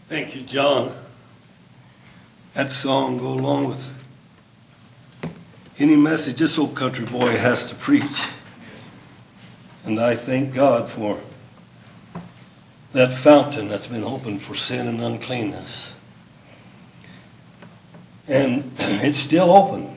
Thank you, John. That song go along with any message this old country boy has to preach. And I thank God for that fountain that's been opened for sin and uncleanness. And it's still open.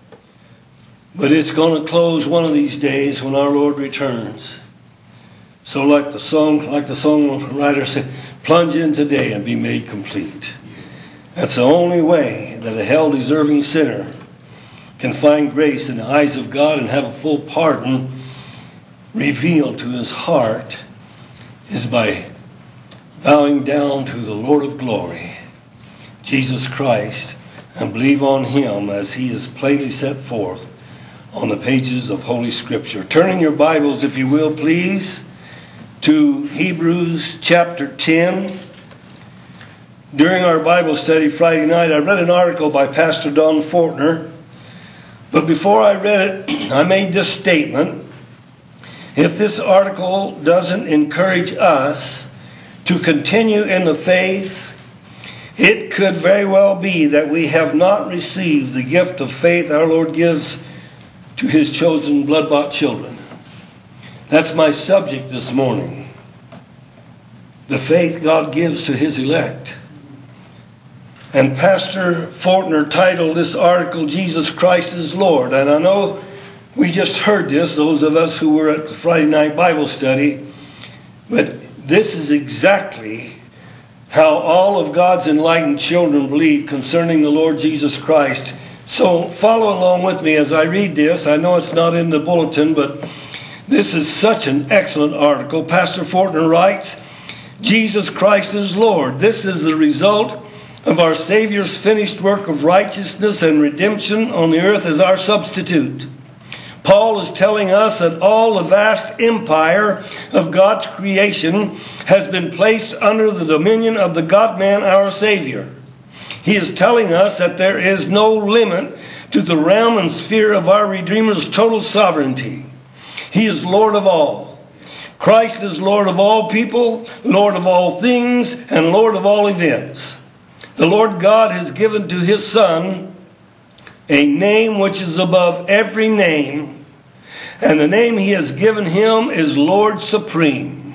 But it's going to close one of these days when our Lord returns. So like the song writer said, plunge in today and be made complete. That's the only way that a hell-deserving sinner can find grace in the eyes of God and have a full pardon revealed to his heart is by bowing down to the Lord of glory, Jesus Christ, and believe on him as he is plainly set forth on the pages of Holy Scripture. Turn in your Bibles, if you will, please, to Hebrews chapter 10. During our Bible study Friday night, I read an article by Pastor Don Fortner. But before I read it, I made this statement. If this article doesn't encourage us to continue in the faith, it could very well be that we have not received the gift of faith our Lord gives to his chosen blood-bought children. That's my subject this morning. The faith God gives to his elect. And Pastor Fortner titled this article, Jesus Christ is Lord. And I know we just heard this, those of us who were at the Friday night Bible study. But this is exactly how all of God's enlightened children believe concerning the Lord Jesus Christ. So follow along with me as I read this. I know it's not in the bulletin, but this is such an excellent article. Pastor Fortner writes, Jesus Christ is Lord. This is the result of our Savior's finished work of righteousness and redemption on the earth as our substitute. Paul is telling us that all the vast empire of God's creation has been placed under the dominion of the God-man, our Savior. He is telling us that there is no limit to the realm and sphere of our Redeemer's total sovereignty. He is Lord of all. Christ is Lord of all people, Lord of all things, and Lord of all events. The Lord God has given to his Son a name which is above every name, and the name he has given him is Lord Supreme.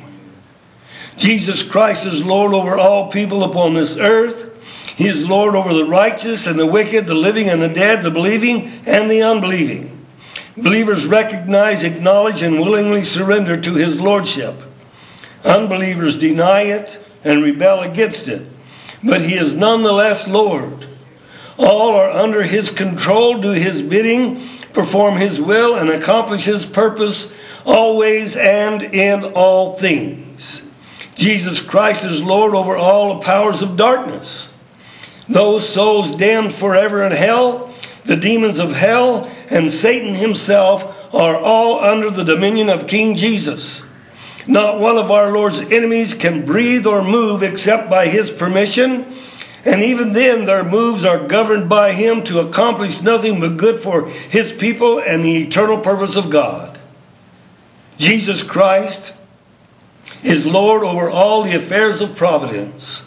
Jesus Christ is Lord over all people upon this earth. He is Lord over the righteous and the wicked, the living and the dead, the believing and the unbelieving. Believers recognize, acknowledge, and willingly surrender to his lordship. Unbelievers deny it and rebel against it. But he is nonetheless Lord. All are under his control, do his bidding, perform his will, and accomplish his purpose always and in all things. Jesus Christ is Lord over all the powers of darkness. Those souls damned forever in hell, the demons of hell, and Satan himself are all under the dominion of King Jesus. Not one of our Lord's enemies can breathe or move except by his permission. And even then, their moves are governed by him to accomplish nothing but good for his people and the eternal purpose of God. Jesus Christ is Lord over all the affairs of providence.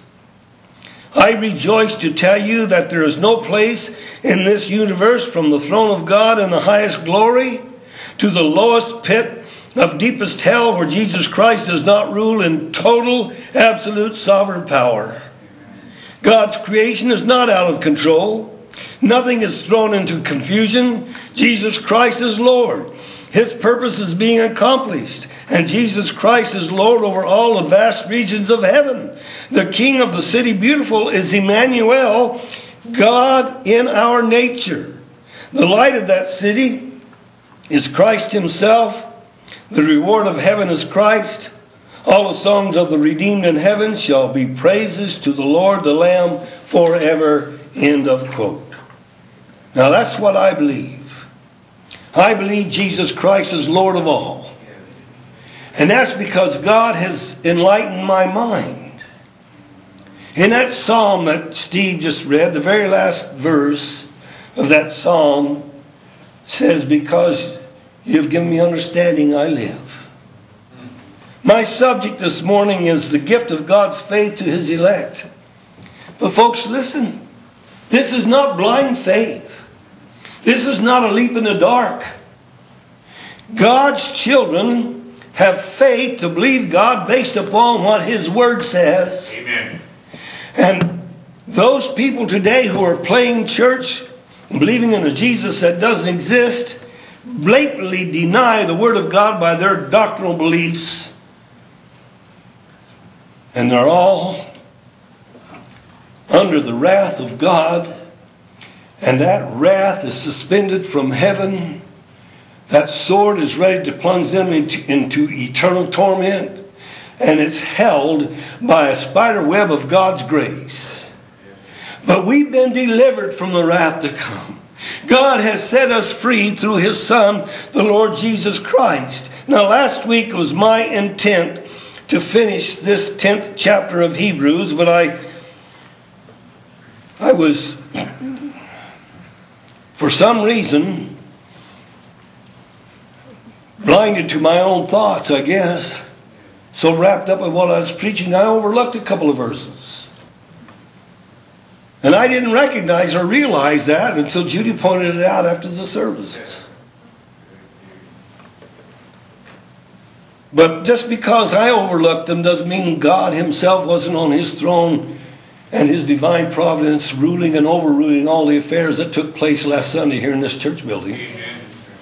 I rejoice to tell you that there is no place in this universe from the throne of God in the highest glory to the lowest pit of deepest hell where Jesus Christ does not rule in total, absolute, sovereign power. God's creation is not out of control. Nothing is thrown into confusion. Jesus Christ is Lord. His purpose is being accomplished. And Jesus Christ is Lord over all the vast regions of heaven. The King of the City Beautiful is Emmanuel, God in our nature. The light of that city is Christ himself. The reward of heaven is Christ. All the songs of the redeemed in heaven shall be praises to the Lord, the Lamb, forever. End of quote. Now that's what I believe. I believe Jesus Christ is Lord of all. And that's because God has enlightened my mind. In that psalm that Steve just read, the very last verse of that psalm says, because you've given me understanding, I live. My subject this morning is the gift of God's faith to his elect. But folks, listen. This is not blind faith. This is not a leap in the dark. God's children have faith to believe God based upon what His Word says. Amen. And those people today who are playing church, believing in a Jesus that doesn't exist, blatantly deny the Word of God by their doctrinal beliefs. And they're all under the wrath of God. And that wrath is suspended from heaven. That sword is ready to plunge them into eternal torment. And it's held by a spider web of God's grace. But we've been delivered from the wrath to come. God has set us free through His Son, the Lord Jesus Christ. Now, last week was my intent to finish this 10th chapter of Hebrews, but I was, for some reason, blinded to my own thoughts, I guess. So wrapped up in what I was preaching, I overlooked a couple of verses. And I didn't recognize or realize that until Judy pointed it out after the services. But just because I overlooked them doesn't mean God Himself wasn't on His throne and His divine providence ruling and overruling all the affairs that took place last Sunday here in this church building. Amen.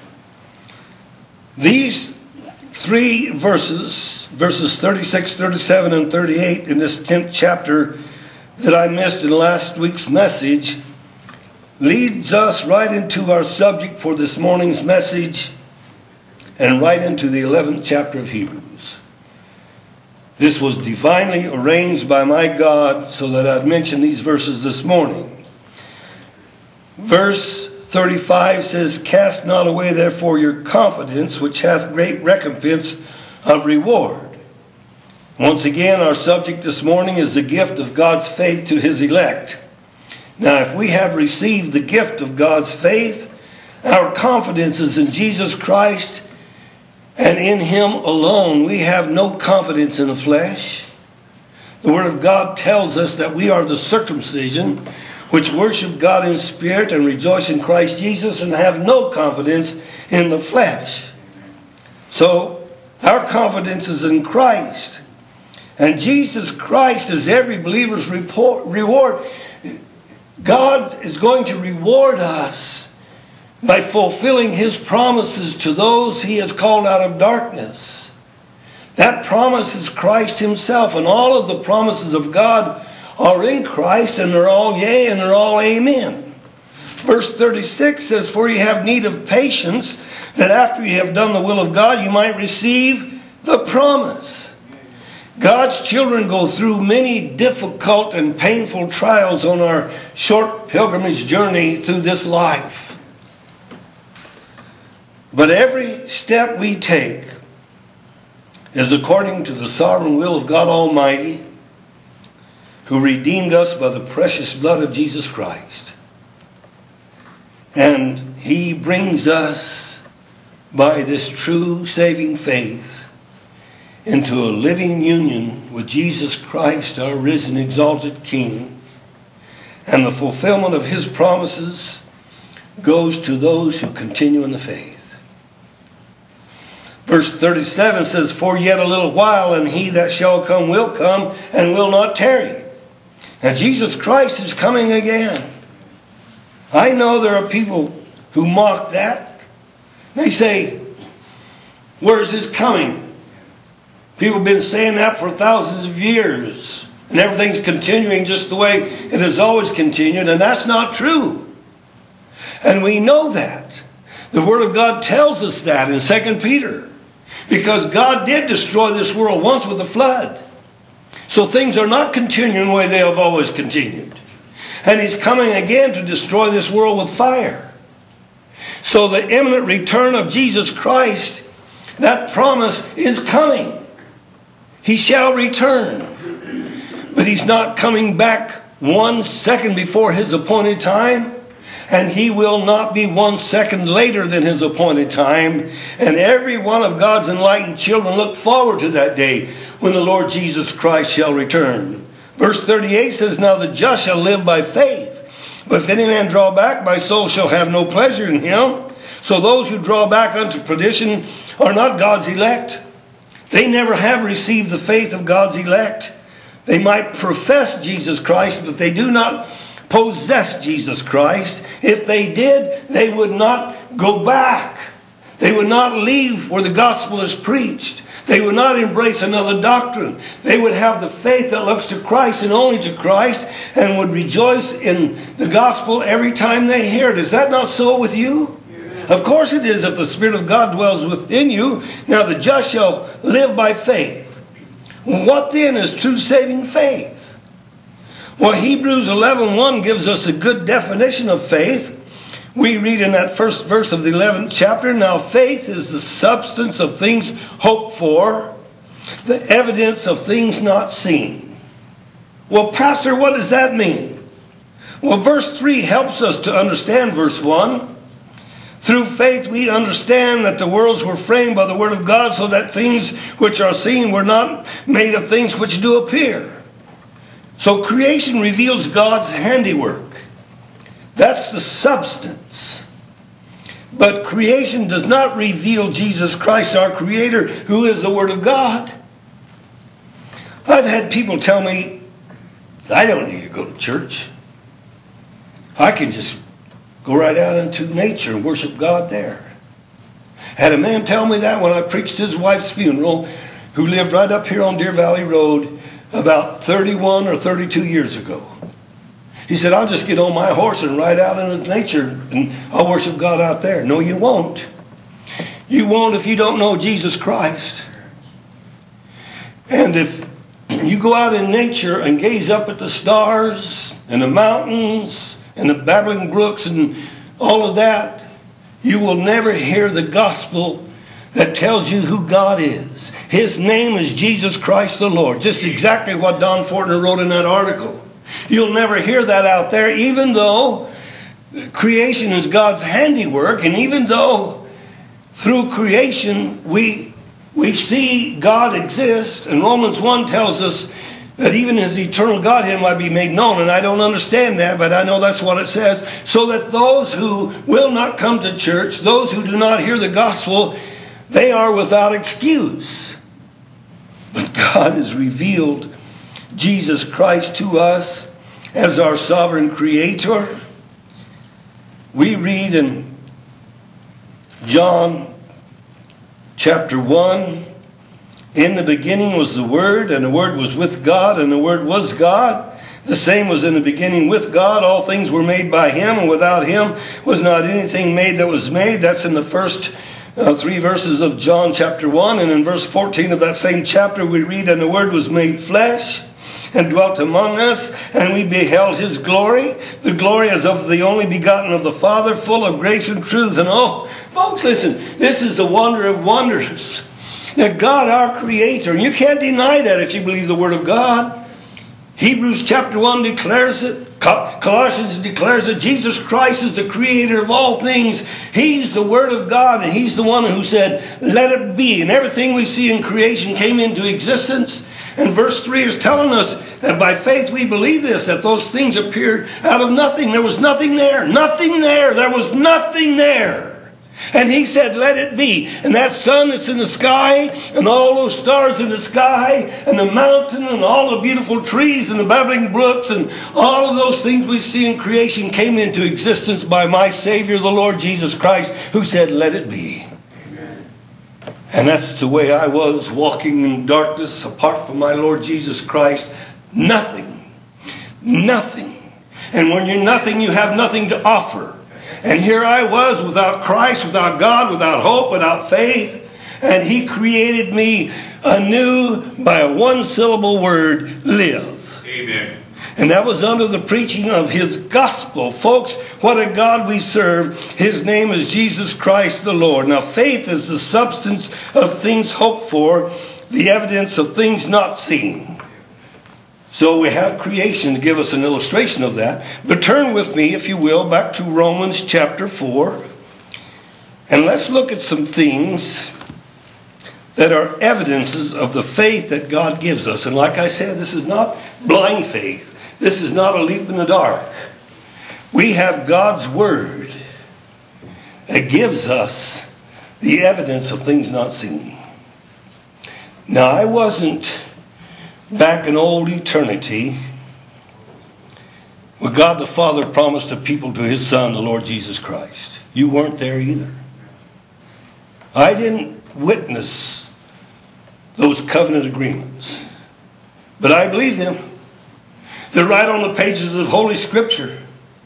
These three verses 36, 37, and 38 in this 10th chapter that I missed in last week's message leads us right into our subject for this morning's message and right into the 11th chapter of Hebrews. This was divinely arranged by my God so that I'd mention these verses this morning. Verse 35 says, "Cast not away therefore your confidence, which hath great recompense of reward." Once again, our subject this morning is the gift of God's faith to His elect. Now, if we have received the gift of God's faith, our confidence is in Jesus Christ and in Him alone. We have no confidence in the flesh. The Word of God tells us that we are the circumcision which worship God in spirit and rejoice in Christ Jesus and have no confidence in the flesh. So, our confidence is in Christ. And Jesus Christ is every believer's reward. God is going to reward us by fulfilling His promises to those He has called out of darkness. That promise is Christ Himself, and all of the promises of God are in Christ, and they're all yea and they're all amen. Verse 36 says, "For ye have need of patience, that after ye have done the will of God, you might receive the promise." God's children go through many difficult and painful trials on our short pilgrimage journey through this life. But every step we take is according to the sovereign will of God Almighty, who redeemed us by the precious blood of Jesus Christ. And He brings us by this true saving faith into a living union with Jesus Christ, our risen, exalted King. And the fulfillment of His promises goes to those who continue in the faith. Verse 37 says, "For yet a little while, and He that shall come will come, and will not tarry." And Jesus Christ is coming again. I know there are people who mock that. They say, "Where is His coming?" People have been saying that for thousands of years. And everything's continuing just the way it has always continued. And that's not true. And we know that. The Word of God tells us that in 2 Peter. Because God did destroy this world once with a flood. So things are not continuing the way they have always continued. And He's coming again to destroy this world with fire. So the imminent return of Jesus Christ, that promise is coming. He shall return. But He's not coming back 1 second before His appointed time. And He will not be 1 second later than His appointed time. And every one of God's enlightened children look forward to that day when the Lord Jesus Christ shall return. Verse 38 says, now the just shall live by faith. But if any man draw back, my soul shall have no pleasure in him. So those who draw back unto perdition are not God's elect. They never have received the faith of God's elect. They might profess Jesus Christ, but they do not possess Jesus Christ. If they did, they would not go back. They would not leave where the gospel is preached. They would not embrace another doctrine. They would have the faith that looks to Christ and only to Christ, and would rejoice in the gospel every time they hear it. Is that not so with you? Of course it is, if the Spirit of God dwells within you. Now the just shall live by faith. What then is true saving faith? Well, Hebrews 11:1 gives us a good definition of faith. We read in that first verse of the 11th chapter, now faith is the substance of things hoped for, the evidence of things not seen. Well, Pastor, what does that mean? Well, verse 3 helps us to understand verse 1. Through faith we understand that the worlds were framed by the word of God, so that things which are seen were not made of things which do appear. So creation reveals God's handiwork. That's the substance. But creation does not reveal Jesus Christ, our Creator, who is the Word of God. I've had people tell me, I don't need to go to church. I can just go right out into nature and worship God there. Had a man tell me that when I preached his wife's funeral, who lived right up here on Deer Valley Road about 31 or 32 years ago. He said, I'll just get on my horse and ride out into nature and I'll worship God out there. No, you won't. You won't if you don't know Jesus Christ. And if you go out in nature and gaze up at the stars and the mountains and the babbling brooks and all of that, you will never hear the gospel that tells you who God is. His name is Jesus Christ the Lord. Just exactly what Don Fortner wrote in that article. You'll never hear that out there, even though creation is God's handiwork, and even though through creation we see God exist, and Romans 1 tells us that even His eternal Godhead might be made known. And I don't understand that, but I know that's what it says. So that those who will not come to church, those who do not hear the gospel, they are without excuse. But God has revealed Jesus Christ to us as our sovereign Creator. We read in John chapter 1, in the beginning was the Word, and the Word was with God, and the Word was God. The same was in the beginning with God. All things were made by Him, and without Him was not anything made that was made. That's in the first 3 verses of John chapter 1. And in verse 14 of that same chapter we read, and the Word was made flesh and dwelt among us, and we beheld His glory. The glory as of the only begotten of the Father, full of grace and truth. And oh, folks, listen, this is the wonder of wonders. That God, our Creator, and you can't deny that if you believe the Word of God. Hebrews chapter 1 declares it. Colossians declares that Jesus Christ is the Creator of all things. He's the Word of God, and He's the one who said, let it be. And everything we see in creation came into existence. And verse 3 is telling us that by faith we believe this, that those things appeared out of nothing. There was nothing there. Nothing there. There was nothing there. And He said, let it be. And that sun that's in the sky, and all those stars in the sky, and the mountain, and all the beautiful trees, and the babbling brooks, and all of those things we see in creation came into existence by my Savior, the Lord Jesus Christ, who said, let it be. Amen. And that's the way I was, walking in darkness apart from my Lord Jesus Christ. Nothing. Nothing. And when you're nothing, you have nothing to offer. And here I was without Christ, without God, without hope, without faith. And He created me anew by a one-syllable word, live. Amen. And that was under the preaching of His gospel. Folks, what a God we serve. His name is Jesus Christ the Lord. Now, faith is the substance of things hoped for, the evidence of things not seen. So we have creation to give us an illustration of that. But turn with me, if you will, back to Romans chapter 4. And let's look at some things that are evidences of the faith that God gives us. And like I said, this is not blind faith. This is not a leap in the dark. We have God's Word that gives us the evidence of things not seen. Now, I wasn't back in old eternity when God the Father promised a people to His Son, the Lord Jesus Christ. You weren't there either. I didn't witness those covenant agreements, but I believe them. They're right on the pages of Holy Scripture.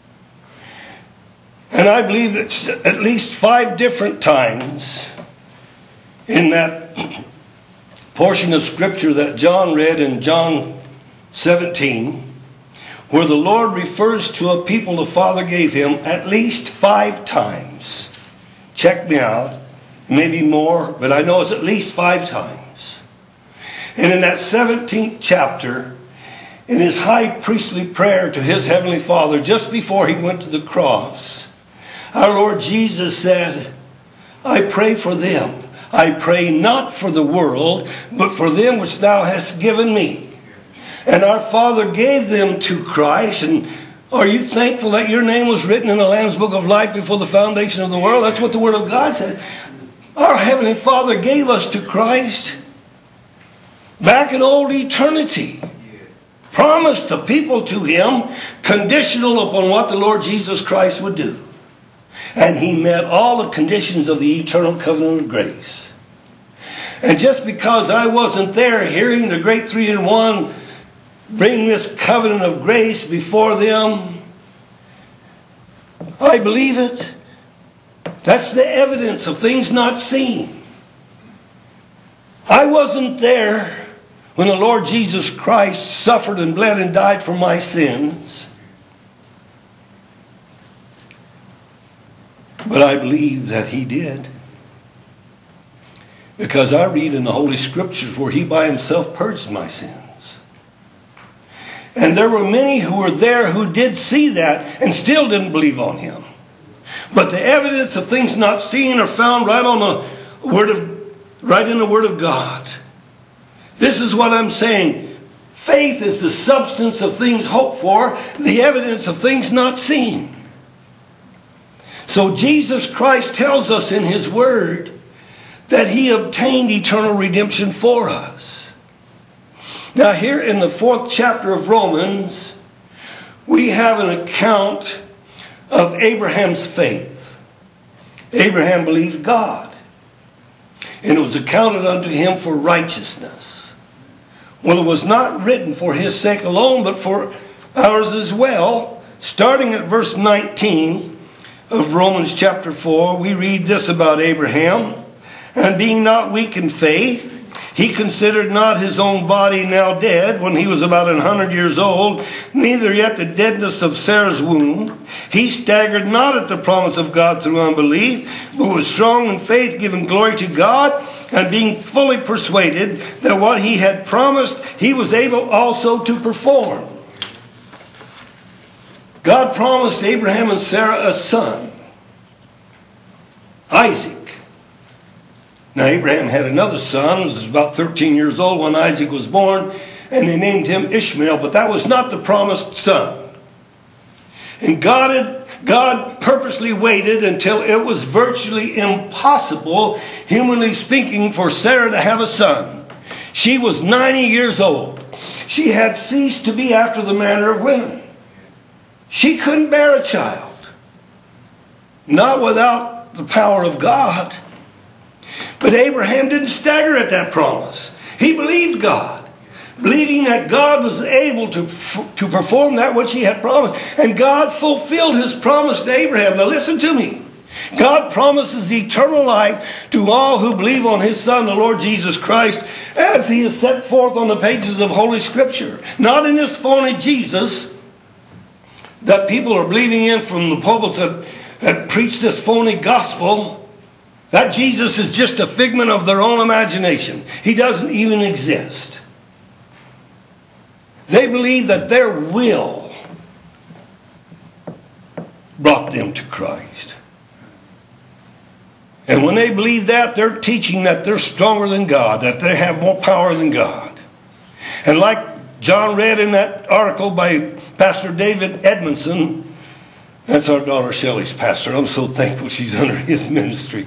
And I believe that at least 5 different times in that portion of Scripture that John read in John 17, where the Lord refers to a people the Father gave Him at least 5 times. Check me out. Maybe more, but I know it's at least 5 times. And in that 17th chapter, in His high priestly prayer to His Heavenly Father, just before He went to the cross, our Lord Jesus said, I pray for them. I pray not for the world, but for them which Thou hast given me. And our Father gave them to Christ. And are you thankful that your name was written in the Lamb's Book of Life before the foundation of the world? That's what the Word of God said. Our Heavenly Father gave us to Christ back in old eternity. Promised the people to Him, conditional upon what the Lord Jesus Christ would do. And He met all the conditions of the eternal covenant of grace. And just because I wasn't there hearing the great 3-in-1 bring this covenant of grace before them, I believe it. That's the evidence of things not seen. I wasn't there when the Lord Jesus Christ suffered and bled and died for my sins. But I believe that He did. Because I read in the Holy Scriptures where He by Himself purged my sins. And there were many who were there who did see that and still didn't believe on Him. But the evidence of things not seen are found right in the Word of God. This is what I'm saying. Faith is the substance of things hoped for, the evidence of things not seen. So Jesus Christ tells us in His Word that He obtained eternal redemption for us. Now here in the 4th chapter of Romans, we have an account of Abraham's faith. Abraham believed God, and it was accounted unto him for righteousness. Well, it was not written for his sake alone, but for ours as well. Starting at verse 19 of Romans chapter 4, we read this about Abraham. And being not weak in faith, he considered not his own body now dead when he was about 100 years old, neither yet the deadness of Sarah's womb. He staggered not at the promise of God through unbelief, but was strong in faith, giving glory to God, and being fully persuaded that what He had promised, He was able also to perform. God promised Abraham and Sarah a son, Isaac. Now Abraham had another son who was about 13 years old when Isaac was born, and they named him Ishmael, but that was not the promised son. And God purposely waited until it was virtually impossible, humanly speaking, for Sarah to have a son. She was 90 years old. She had ceased to be after the manner of women. She couldn't bear a child. Not without the power of God. But Abraham didn't stagger at that promise. He believed God, believing that God was able to perform that which He had promised. And God fulfilled His promise to Abraham. Now listen to me. God promises eternal life to all who believe on His Son, the Lord Jesus Christ, as He is set forth on the pages of Holy Scripture. Not in this phony Jesus that people are believing in from the pulpits that preach this phony gospel. That Jesus is just a figment of their own imagination. He doesn't even exist. They believe that their will brought them to Christ. And when they believe that, they're teaching that they're stronger than God, that they have more power than God. And like John read in that article by Pastor David Edmondson, that's our daughter Shelley's pastor. I'm so thankful she's under his ministry.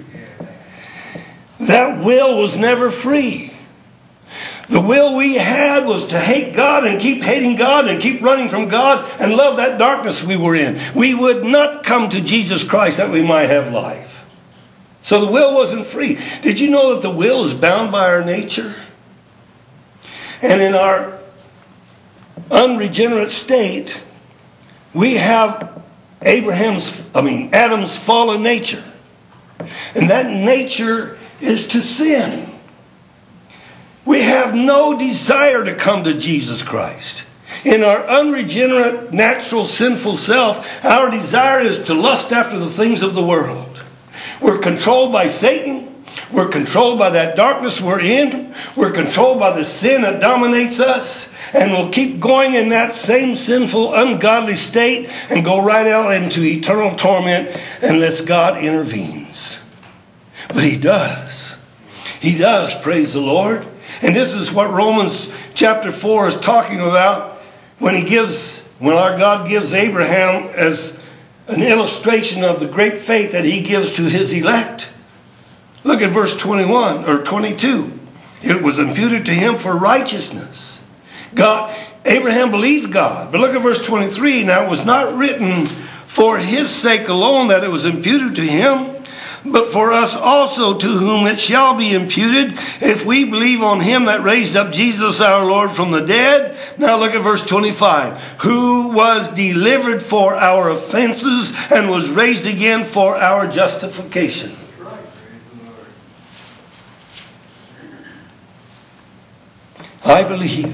That will was never free. The will we had was to hate God and keep hating God and keep running from God and love that darkness we were in. We would not come to Jesus Christ that we might have life. So the will wasn't free. Did you know that the will is bound by our nature? And in our unregenerate state, we have Adam's fallen nature. And that nature is to sin. We have no desire to come to Jesus Christ. In our unregenerate, natural, sinful self, our desire is to lust after the things of the world. We're controlled by Satan. We're controlled by that darkness we're in. We're controlled by the sin that dominates us. And we'll keep going in that same sinful, ungodly state and go right out into eternal torment unless God intervenes. But He does. He does, praise the Lord. And this is what Romans chapter 4 is talking about when our God gives Abraham as an illustration of the great faith that He gives to His elect. Look at verse 21 or 22. It was imputed to him for righteousness. Abraham believed God. But look at verse 23. Now it was not written for his sake alone that it was imputed to him, but for us also, to whom it shall be imputed, if we believe on Him that raised up Jesus our Lord from the dead. Now look at verse 25. Who was delivered for our offenses and was raised again for our justification. I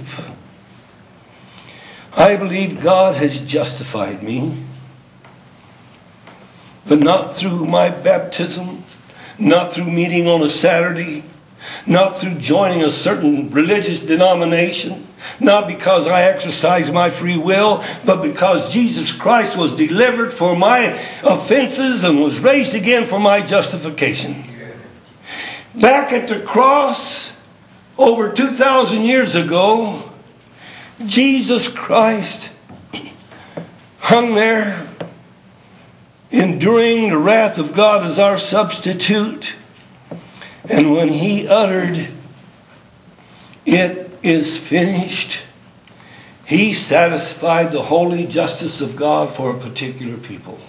believe God has justified me. But not through my baptism, not through meeting on a Saturday, not through joining a certain religious denomination, not because I exercise my free will, but because Jesus Christ was delivered for my offenses and was raised again for my justification. Back at the cross, over 2,000 years ago, Jesus Christ hung there, enduring the wrath of God as our substitute. And when He uttered, "It is finished," He satisfied the holy justice of God for a particular people.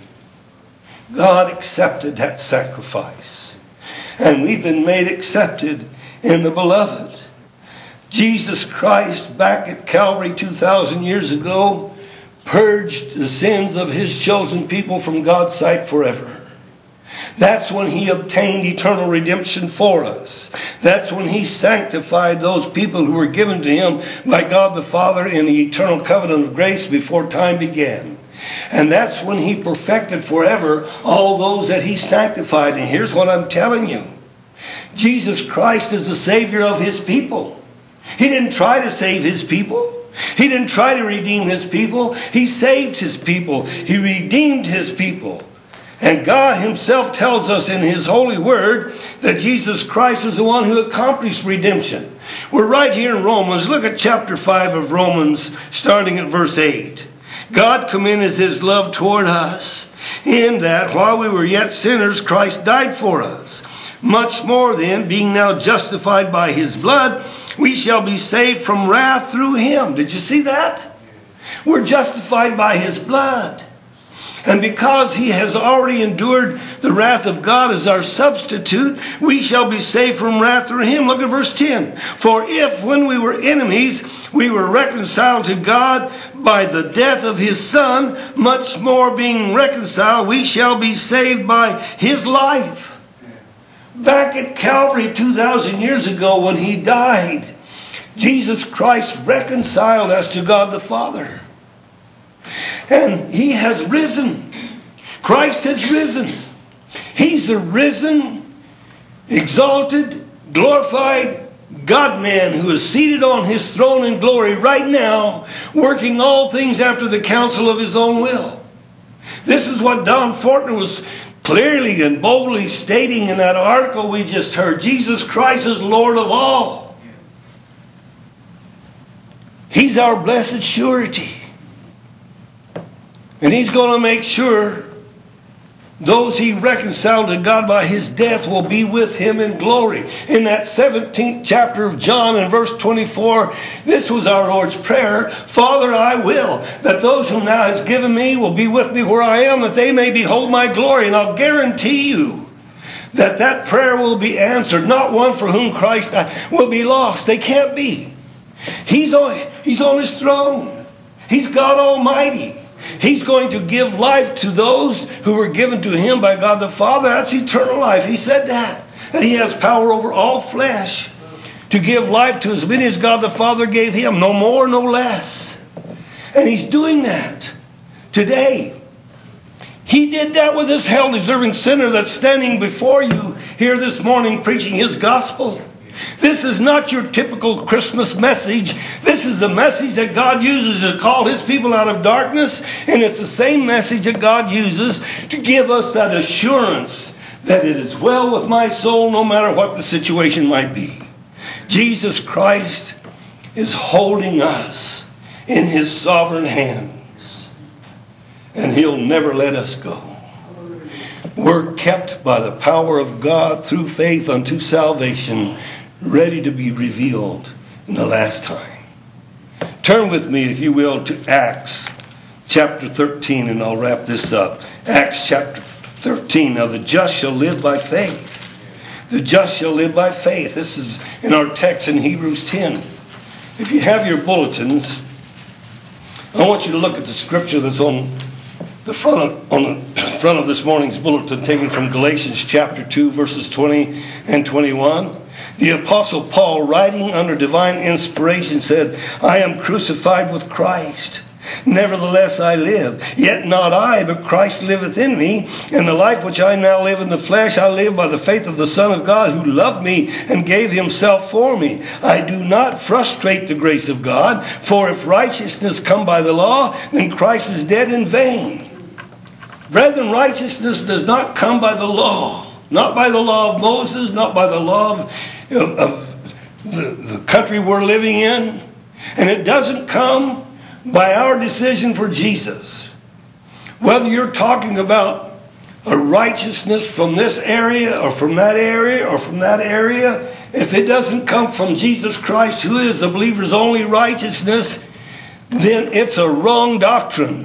God accepted that sacrifice. And we've been made accepted in the Beloved. Jesus Christ, back at Calvary 2,000 years ago, purged the sins of His chosen people from God's sight forever. That's when He obtained eternal redemption for us. That's when He sanctified those people who were given to Him by God the Father in the eternal covenant of grace before time began. And that's when He perfected forever all those that He sanctified. And here's what I'm telling you. Jesus Christ is the Savior of His people. He didn't try to save His people. He didn't try to redeem His people. He saved His people. He redeemed His people. And God Himself tells us in His holy word that Jesus Christ is the one who accomplished redemption. We're right here in Romans. Look at chapter 5 of Romans, starting at verse 8. God commended His love toward us in that while we were yet sinners, Christ died for us. Much more then, being now justified by His blood, we shall be saved from wrath through Him. Did you see that? We're justified by His blood. And because He has already endured the wrath of God as our substitute, we shall be saved from wrath through Him. Look at verse 10. For if when we were enemies, we were reconciled to God by the death of His Son, much more being reconciled, we shall be saved by His life. Back at Calvary 2,000 years ago when He died, Jesus Christ reconciled us to God the Father. And He has risen. Christ has risen. He's a risen, exalted, glorified God-man who is seated on His throne in glory right now, working all things after the counsel of His own will. This is what Don Fortner was clearly and boldly stating in that article we just heard, Jesus Christ is Lord of all. He's our blessed surety. And He's going to make sure those He reconciled to God by His death will be with Him in glory. In that 17th chapter of John in verse 24, this was our Lord's prayer. Father, I will that those whom Thou hast given me will be with me where I am, that they may behold my glory. And I'll guarantee you that that prayer will be answered. Not one for whom Christ died will be lost. They can't be. He's on His throne. He's God Almighty. He's going to give life to those who were given to Him by God the Father. That's eternal life. He said that. And He has power over all flesh to give life to as many as God the Father gave Him. No more, no less. And He's doing that today. He did that with this hell-deserving sinner that's standing before you here this morning preaching His gospel. This is not your typical Christmas message. This is a message that God uses to call His people out of darkness. And it's the same message that God uses to give us that assurance that it is well with my soul no matter what the situation might be. Jesus Christ is holding us in His sovereign hands. And He'll never let us go. We're kept by the power of God through faith unto salvation, ready to be revealed in the last time. Turn with me, if you will, to Acts chapter 13, and I'll wrap this up. Acts chapter 13. Now the just shall live by faith. The just shall live by faith. This is in our text in Hebrews 10. If you have your bulletins, I want you to look at the scripture that's on the front of this morning's bulletin, taken from Galatians chapter 2, verses 20 and 21. The Apostle Paul, writing under divine inspiration, said, I am crucified with Christ. Nevertheless I live, yet not I, but Christ liveth in me. And the life which I now live in the flesh, I live by the faith of the Son of God, who loved me and gave Himself for me. I do not frustrate the grace of God, for if righteousness come by the law, then Christ is dead in vain. Brethren, righteousness does not come by the law. Not by the law of Moses, not by the law of the country we're living in. And it doesn't come by our decision for Jesus. Whether you're talking about a righteousness from this area or from that area or from that area, if it doesn't come from Jesus Christ, who is the believer's only righteousness, then it's a wrong doctrine.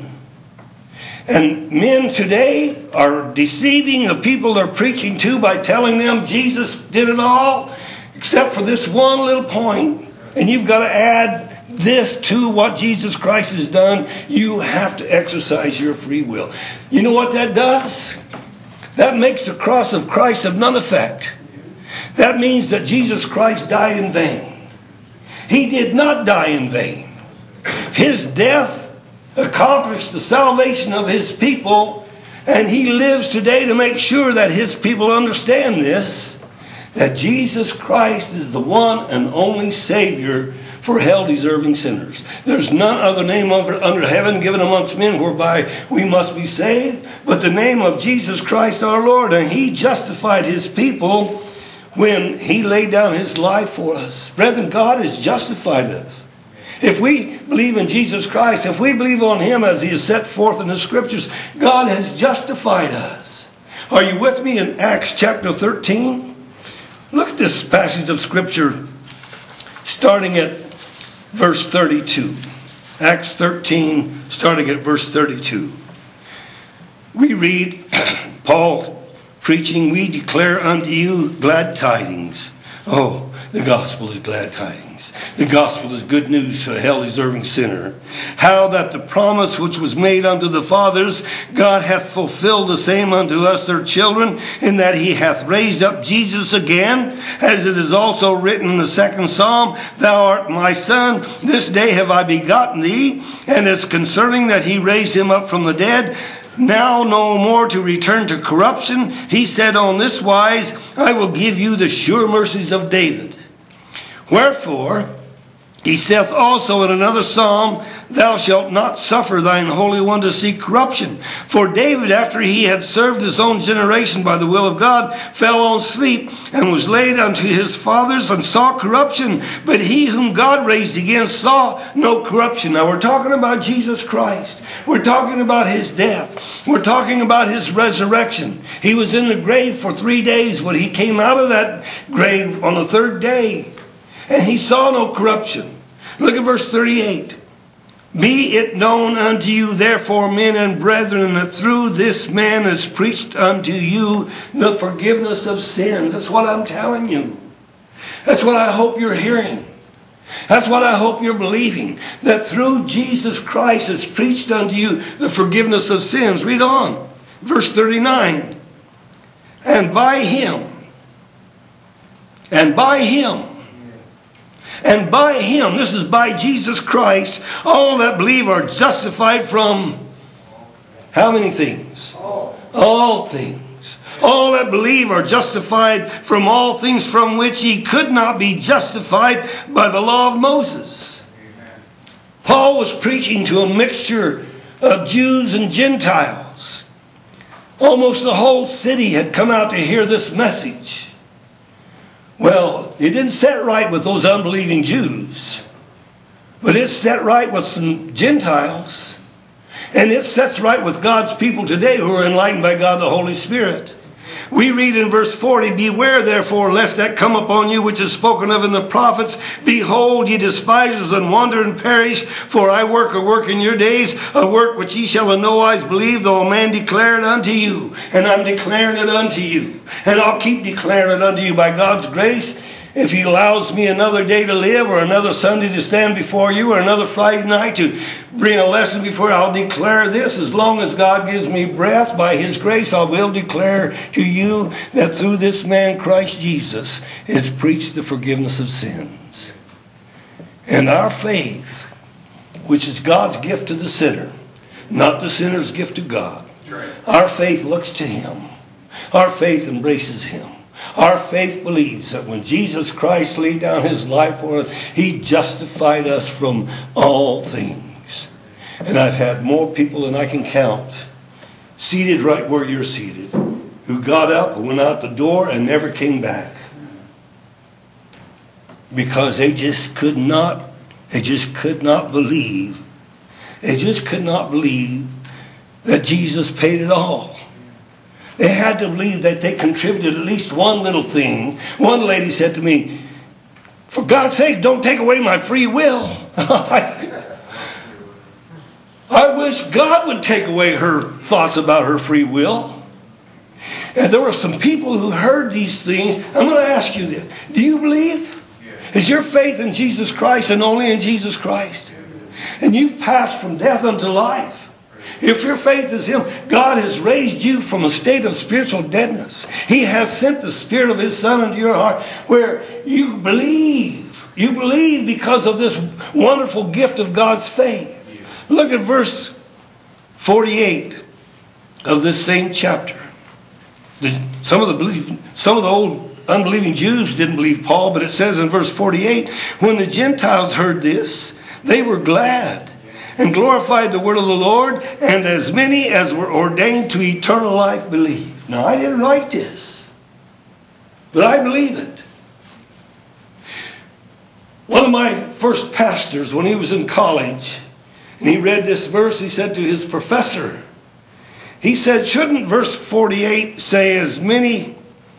And men today are deceiving the people they're preaching to by telling them Jesus did it all, except for this one little point. And you've got to add this to what Jesus Christ has done. You have to exercise your free will. You know what that does? That makes the cross of Christ of none effect. That means that Jesus Christ died in vain. He did not die in vain. His death accomplished the salvation of His people, and He lives today to make sure that His people understand this, that Jesus Christ is the one and only Savior for hell-deserving sinners. There's none other name under heaven given amongst men whereby we must be saved, but the name of Jesus Christ our Lord. And He justified His people when He laid down His life for us. Brethren, God has justified us. If we believe in Jesus Christ, if we believe on Him as He is set forth in the Scriptures, God has justified us. Are you with me in Acts chapter 13? Look at this passage of Scripture starting at verse 32. Acts 13, starting at verse 32. We read, Paul preaching, we declare unto you glad tidings. Oh, the gospel is glad tidings. The gospel is good news to a hell-deserving sinner. How that the promise which was made unto the fathers, God hath fulfilled the same unto us their children, in that He hath raised up Jesus again, as it is also written in the 2nd Psalm, Thou art my son, this day have I begotten thee. And as concerning that He raised Him up from the dead, now no more to return to corruption, He said on this wise, I will give you the sure mercies of David. Wherefore, He saith also in another psalm, Thou shalt not suffer thine Holy One to see corruption. For David, after he had served his own generation by the will of God, fell on sleep, and was laid unto his fathers, and saw corruption. But he whom God raised again saw no corruption. Now we're talking about Jesus Christ. We're talking about his death. We're talking about his resurrection. He was in the grave for 3 days, but he came out of that grave on the third day. And he saw no corruption. Look at verse 38. Be it known unto you, therefore, men and brethren, that through this man is preached unto you the forgiveness of sins. That's what I'm telling you. That's what I hope you're hearing. That's what I hope you're believing. That through Jesus Christ is preached unto you the forgiveness of sins. Read on. Verse 39. And by him, this is by Jesus Christ, all that believe are justified from how many things? All things. All that believe are justified from all things from which he could not be justified by the law of Moses. Paul was preaching to a mixture of Jews and Gentiles. Almost the whole city had come out to hear this message. Well, it didn't set right with those unbelieving Jews, but it set right with some Gentiles, and it sets right with God's people today who are enlightened by God the Holy Spirit. We read in verse 40, Beware therefore lest that come upon you which is spoken of in the prophets. Behold, ye despisers, and wander and perish. For I work a work in your days, a work which ye shall in no wise believe, though a man declare it unto you. And I'm declaring it unto you. And I'll keep declaring it unto you by God's grace. If he allows me another day to live, or another Sunday to stand before you, or another Friday night to bring a lesson before you, I'll declare this. As long as God gives me breath, by his grace, I will declare to you that through this man, Christ Jesus, is preached the forgiveness of sins. And our faith, which is God's gift to the sinner, not the sinner's gift to God. Our faith looks to him. Our faith embraces him. Our faith believes that when Jesus Christ laid down his life for us, he justified us from all things. And I've had more people than I can count seated right where you're seated, who got up and went out the door and never came back. Because they just could not believe that Jesus paid it all. They had to believe that they contributed at least one little thing. One lady said to me, for God's sake, don't take away my free will. I wish God would take away her thoughts about her free will. And there were some people who heard these things. I'm going to ask you this. Do you believe? Is your faith in Jesus Christ and only in Jesus Christ? And you've passed from death unto life. If your faith is him, God has raised you from a state of spiritual deadness. He has sent the Spirit of his Son into your heart where you believe. You believe because of this wonderful gift of God's faith. Look at verse 48 of this same chapter. Some of the old unbelieving Jews didn't believe Paul, but it says in verse 48, when the Gentiles heard this, they were glad and glorified the word of the Lord, and as many as were ordained to eternal life believed. Now, I didn't write this, but I believe it. One of my first pastors, when he was in college, and he read this verse, he said to his professor, he said, shouldn't verse 48 say, as many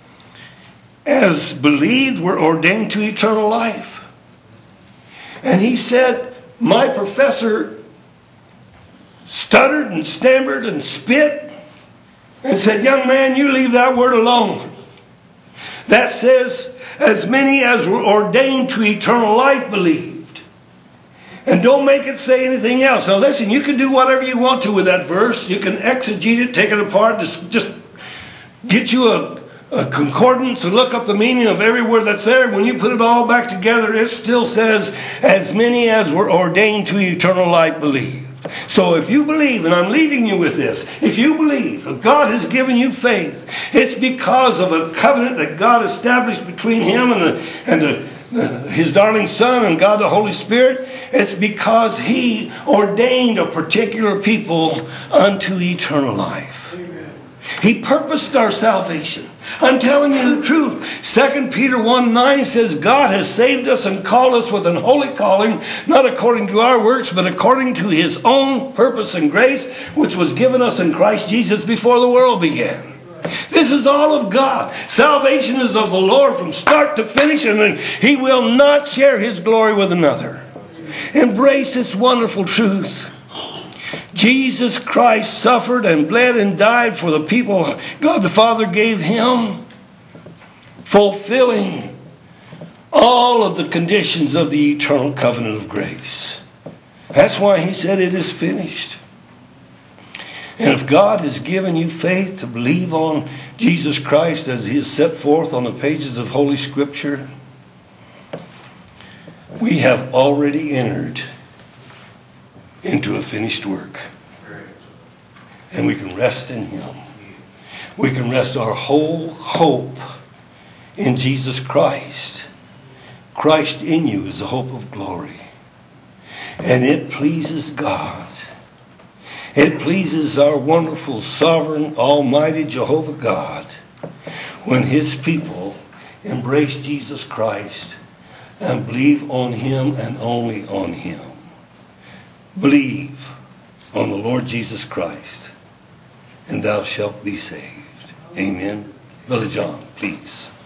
as believed were ordained to eternal life? And he said, my professor stuttered and stammered and spit and said, young man, you leave that word alone. That says, as many as were ordained to eternal life believed. And don't make it say anything else. Now listen, you can do whatever you want to with that verse. You can exegete it, take it apart, just get you a concordance and look up the meaning of every word that's there. When you put it all back together, it still says, as many as were ordained to eternal life believed. So if you believe, and I'm leaving you with this, if you believe that God has given you faith, it's because of a covenant that God established between him and His darling Son and God the Holy Spirit, it's because He ordained a particular people unto eternal life. Amen. He purposed our salvation. I'm telling you the truth. 2 Peter 1:9 says God has saved us and called us with an holy calling, not according to our works, but according to His own purpose and grace, which was given us in Christ Jesus before the world began. This is all of God. Salvation is of the Lord from start to finish, and He will not share His glory with another. Embrace this wonderful truth. Jesus Christ suffered and bled and died for the people God the Father gave Him, fulfilling all of the conditions of the eternal covenant of grace. That's why He said it is finished. And if God has given you faith to believe on Jesus Christ as He is set forth on the pages of Holy Scripture, we have already entered into a finished work. And we can rest in Him. We can rest our whole hope in Jesus Christ. Christ in you is the hope of glory. And it pleases God. It pleases our wonderful, sovereign, almighty Jehovah God when His people embrace Jesus Christ and believe on Him and only on Him. Believe on the Lord Jesus Christ, and thou shalt be saved. Amen. Brother John, please.